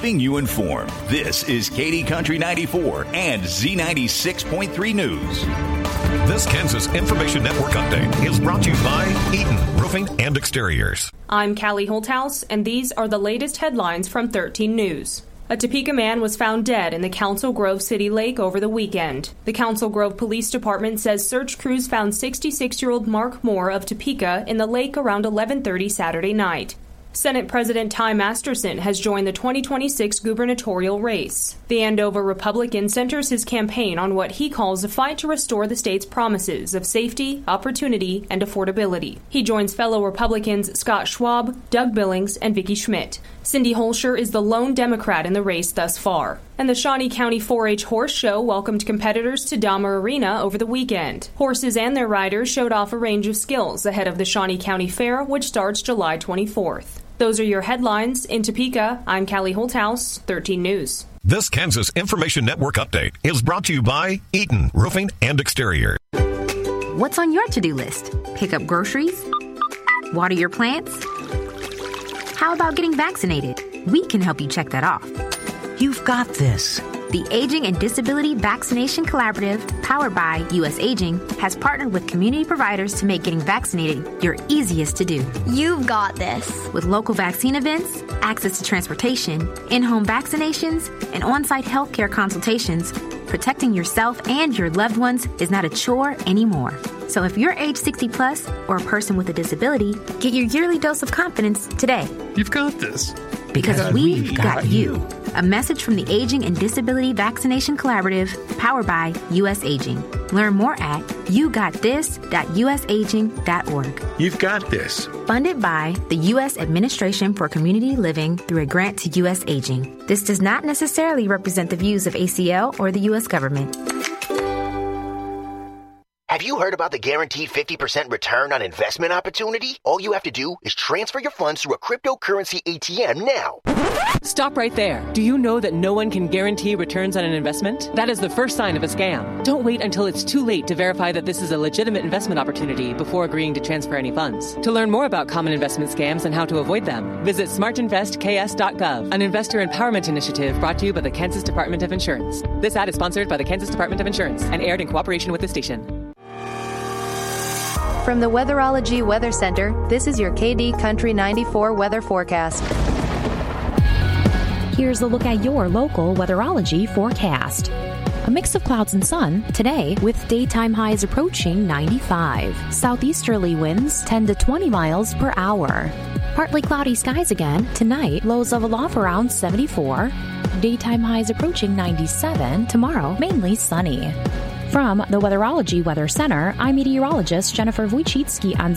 keeping you informed. This is Katy Country 94 and Z96.3 News. This Kansas Information Network update is brought to you by Eaton Roofing and Exteriors. I'm Callie Holthouse, and these are the latest headlines from 13 News. A Topeka man was found dead in the Council Grove City Lake over the weekend. The Council Grove Police Department says search crews found 66-year-old Mark Moore of Topeka in the lake around 11:30 Saturday night. Senate President Ty Masterson has joined the 2026 gubernatorial race. The Andover Republican centers his campaign on what he calls a fight to restore the state's promises of safety, opportunity, and affordability. He joins fellow Republicans Scott Schwab, Doug Billings, and Vicki Schmidt. Cindy Holscher is the lone Democrat in the race thus far. And the Shawnee County 4-H Horse Show welcomed competitors to Dahmer Arena over the weekend. Horses and their riders showed off a range of skills ahead of the Shawnee County Fair, which starts July 24th. Those are your headlines. In Topeka, I'm Callie Holthouse, 13 News. This Kansas Information Network update is brought to you by Eaton Roofing and Exteriors. What's on your to-do list? Pick up groceries? Water your plants? How about getting vaccinated? We can help you check that off. You've got this. The Aging and Disability Vaccination Collaborative, powered by U.S. Aging, has partnered with community providers to make getting vaccinated your easiest to do. You've got this. With local vaccine events, access to transportation, in-home vaccinations, and on-site healthcare consultations, protecting yourself and your loved ones is not a chore anymore. So if you're age 60 plus or a person with a disability, get your yearly dose of confidence today. You've got this. Because we've got you. A message from the Aging and Disability Vaccination Collaborative, powered by U.S. Aging. Learn more at yougottthis.usaging.org. You've got this. Funded by the U.S. Administration for Community Living through a grant to U.S. Aging. This does not necessarily represent the views of ACL or the U.S. government. Have you heard about the guaranteed 50% return on investment opportunity? All you have to do is transfer your funds through a cryptocurrency ATM now. Stop right there. Do you know that no one can guarantee returns on an investment? That is the first sign of a scam. Don't wait until it's too late to verify that this is a legitimate investment opportunity before agreeing to transfer any funds. To learn more about common investment scams and how to avoid them, visit smartinvestks.gov, an investor empowerment initiative brought to you by the Kansas Department of Insurance. This ad is sponsored by the Kansas Department of Insurance and aired in cooperation with the station. From the Weatherology Weather Center, this is your KD Country 94 weather forecast. Here's a look at your local weatherology forecast. A mix of clouds and sun today with daytime highs approaching 95. Southeasterly winds 10 to 20 miles per hour. Partly cloudy skies again tonight, lows level off around 74. Daytime highs approaching 97. Tomorrow, mainly sunny. From the Weatherology Weather Center, I'm meteorologist Jennifer Wojcicki on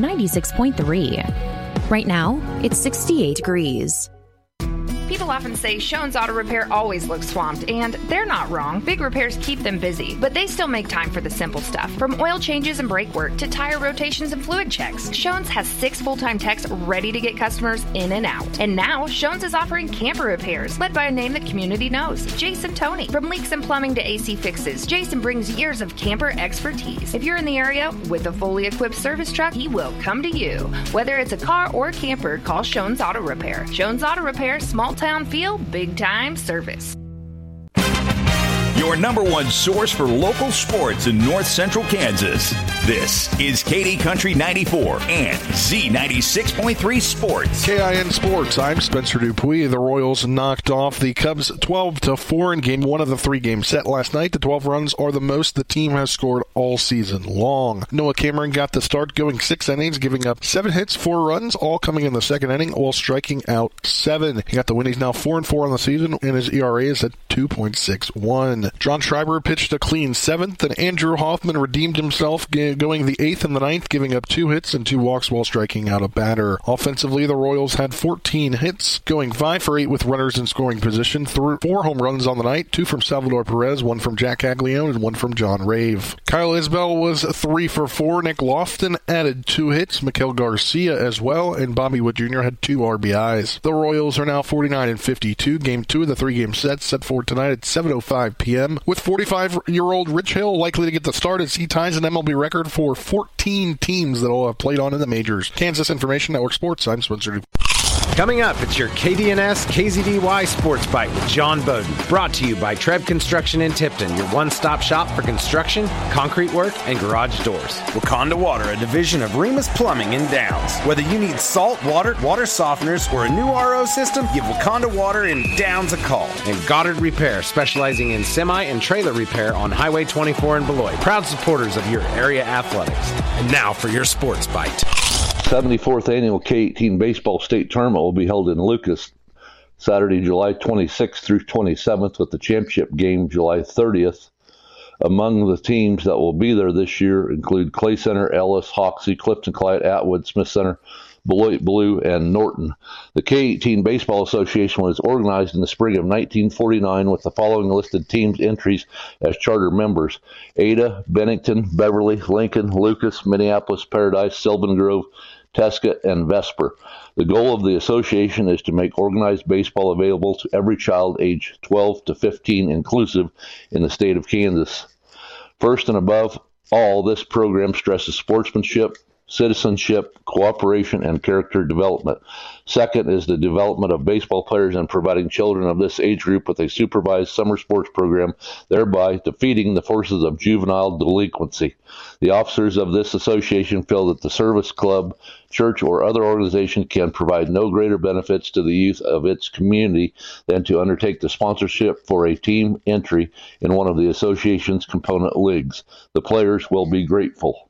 Z96.3. Right now, it's 68 degrees. People often say Schoen's Auto Repair always looks swamped, and they're not wrong. Big repairs keep them busy, but they still make time for the simple stuff. From oil changes and brake work to tire rotations and fluid checks, Schoen's has 6 full-time techs ready to get customers in and out. And now, Schoen's is offering camper repairs, led by a name the community knows, Jason Toney. From leaks and plumbing to AC fixes, Jason brings years of camper expertise. If you're in the area with a fully equipped service truck, he will come to you. Whether it's a car or camper, call Schoen's Auto Repair. Schoen's Auto Repair, small town feel, big time service. Your number one source for local sports in north central Kansas. This is Katy Country 94 and Z96.3 Sports. KIN Sports, I'm Spencer Dupuis. The Royals knocked off the Cubs 12-4 in game 1 of the 3-game set last night. The 12 runs are the most the team has scored all season long. Noah Cameron got the start, going 6 innings, giving up 7 hits, 4 runs, all coming in the second inning, while striking out 7. He got the win. He's now 4-4 on the season, and his ERA is at 2.61. John Schreiber pitched a clean 7th, and Andrew Hoffman redeemed himself, going the 8th and the 9th, giving up 2 hits and 2 walks while striking out a batter. Offensively, the Royals had 14 hits, going 5 for 8 with runners in scoring position, 4 home runs on the night, 2 from Salvador Perez, 1 from Jack Caglione, and 1 from John Rave. Kyle Isbell was 3 for 4. Nick Lofton added 2 hits, Miguel Garcia as well, and Bobby Wood Jr. had 2 RBIs. The Royals are now 49-52. Game 2 of the 3-game set set for tonight at 7:05 p.m. with 45-year-old Rich Hill likely to get the start as he ties an MLB record for 14 teams that will have played on in the majors. Kansas Information Network Sports, I'm Spencer. Coming up, it's your KDNS KZDY Sports Bite with John Bowden. Brought to you by Treb Construction in Tipton, your one-stop shop for construction, concrete work, and garage doors. Wakanda Water, a division of Remus Plumbing in Downs. Whether you need salt, water softeners, or a new RO system, give Wakanda Water in Downs a call. And Goddard Repair, specializing in semi and trailer repair on Highway 24 in Beloit. Proud supporters of your area athletics. And now for your Sports Bite. 74th Annual K-18 Baseball State Tournament will be held in Lucas Saturday, July 26th through 27th, with the championship game July 30th. Among the teams that will be there this year include Clay Center, Ellis, Hoxie, Clifton Clyde, Atwood, Smith Center, Beloit Blue, and Norton. The K-18 Baseball Association was organized in the spring of 1949 with the following listed teams' entries as charter members: Ada, Bennington, Beverly, Lincoln, Lucas, Minneapolis, Paradise, Sylvan Grove, Tesca, and Vesper. The goal of the association is to make organized baseball available to every child age 12 to 15 inclusive in the state of Kansas. First and above all, this program stresses sportsmanship, citizenship, cooperation, and character development. Second is the development of baseball players and providing children of this age group with a supervised summer sports program, thereby defeating the forces of juvenile delinquency. The officers of this association feel that the service club, church, or other organization can provide no greater benefits to the youth of its community than to undertake the sponsorship for a team entry in one of the association's component leagues. The players will be grateful.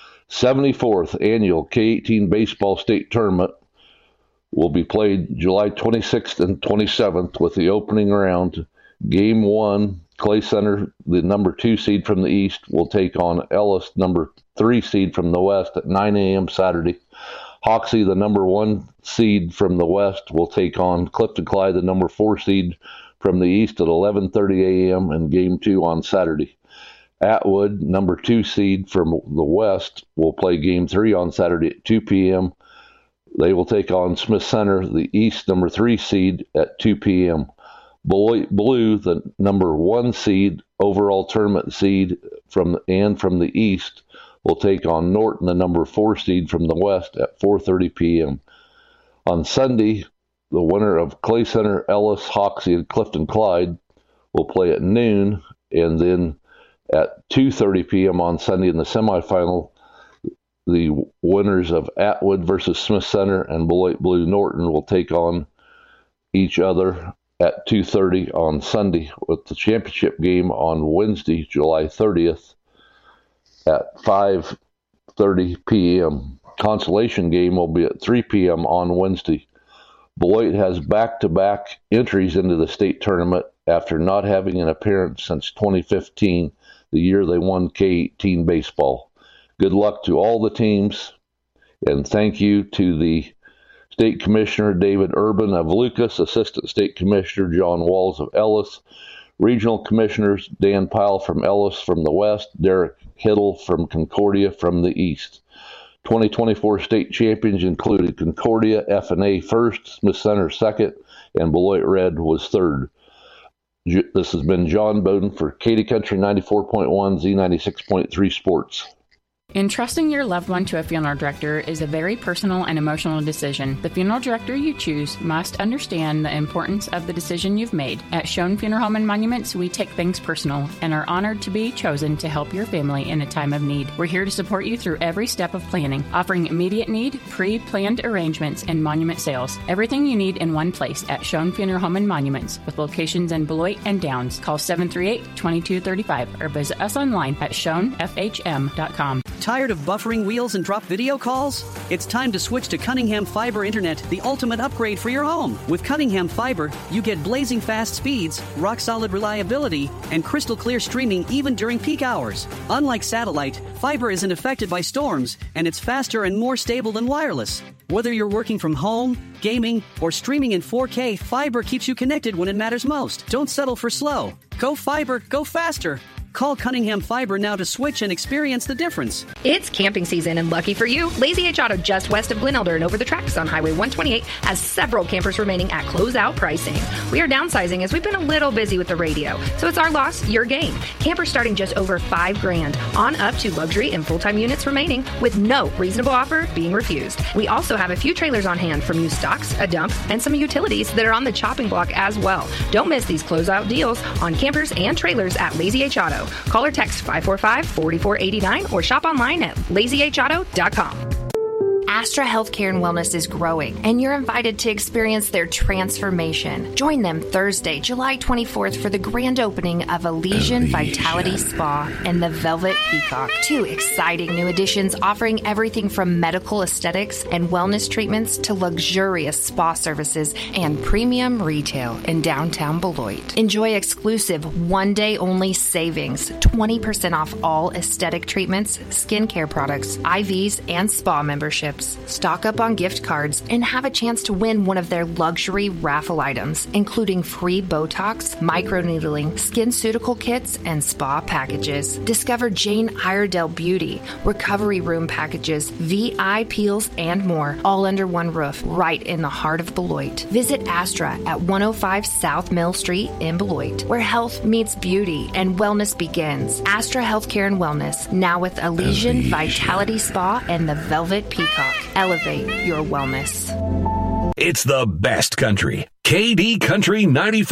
74th Annual K-18 Baseball State Tournament will be played July 26th and 27th with the opening round. Game 1, Clay Center, the number 2 seed from the East, will take on Ellis, number 3 seed from the West, at 9 a.m. Saturday. Hoxie, the number 1 seed from the West, will take on Clifton Clyde, the number 4 seed from the East, at 11:30 a.m. in Game 2 on Saturday. Atwood, number 2 seed from the West, will play Game 3 on Saturday at 2 p.m. They will take on Smith Center, the East number 3 seed, at 2 p.m. Beloit Blue, the number 1 seed, overall tournament seed from the East, will take on Norton, the number 4 seed from the West, at 4:30 p.m. On Sunday, the winner of Clay Center, Ellis, Hoxie, and Clifton Clyde will play at noon, and then at 2:30 p.m. on Sunday in the semifinal, the winners of Atwood versus Smith Center and Beloit Blue Norton will take on each other at 2:30 on Sunday, with the championship game on Wednesday, July 30th at 5:30 p.m. Consolation game will be at 3 p.m. on Wednesday. Beloit has back-to-back entries into the state tournament after not having an appearance since 2015, the year they won K-18 baseball. Good luck to all the teams, and thank you to the State Commissioner David Urban of Lucas, Assistant State Commissioner John Walls of Ellis, Regional Commissioners Dan Pyle from Ellis from the West, Derek Hiddle from Concordia from the East. 2024 state champions included Concordia F&A first, Smith Center second, and Beloit Red was third. This has been John Bowden for Katy Country 94.1 Z96.3 Sports. Entrusting your loved one to a funeral director is a very personal and emotional decision. The funeral director you choose must understand the importance of the decision you've made. At Schoen Funeral Home and Monuments, we take things personal and are honored to be chosen to help your family in a time of need. We're here to support you through every step of planning, offering immediate need, pre-planned arrangements, and monument sales. Everything you need in one place at Schoen Funeral Home and Monuments, with locations in Beloit and Downs. Call 738-2235 or visit us online at schoenfhm.com. Tired of buffering wheels and drop video calls? It's time to switch to Cunningham Fiber Internet, the ultimate upgrade for your home. With Cunningham Fiber, you get blazing fast speeds, rock-solid reliability, and crystal clear streaming even during peak hours. Unlike satellite, fiber isn't affected by storms, and it's faster and more stable than wireless. Whether you're working from home, gaming, or streaming in 4K, fiber keeps you connected when it matters most. Don't settle for slow. Go fiber, go faster. Call Cunningham Fiber now to switch and experience the difference. It's camping season, and lucky for you, Lazy H Auto just west of Glen Elder and over the tracks on Highway 128 has several campers remaining at closeout pricing. We are downsizing as we've been a little busy with the radio, so it's our loss, your gain. Campers starting just over $5,000 on up to luxury and full-time units remaining with no reasonable offer being refused. We also have a few trailers on hand from used stocks, a dump, and some utilities that are on the chopping block as well. Don't miss these closeout deals on campers and trailers at Lazy H Auto. Call or text 545-4489 or shop online at lazyhauto.com. Astra Healthcare and Wellness is growing, and you're invited to experience their transformation. Join them Thursday, July 24th for the grand opening of Elysian Vitality Spa and the Velvet Peacock. 2 exciting new additions offering everything from medical aesthetics and wellness treatments to luxurious spa services and premium retail in downtown Beloit. Enjoy exclusive one-day-only savings, 20% off all aesthetic treatments, skincare products, IVs, and spa memberships. Stock up on gift cards and have a chance to win one of their luxury raffle items, including free Botox, microneedling, SkinCeutical kits, and spa packages. Discover Jane Iredale Beauty, recovery room packages, VI peels, and more, all under one roof, right in the heart of Beloit. Visit Astra at 105 South Mill Street in Beloit, where health meets beauty and wellness begins. Astra Healthcare and Wellness, now with Elysian Vitality Spa and the Velvet Peacock. Elevate your wellness. It's the best country. KD Country 94.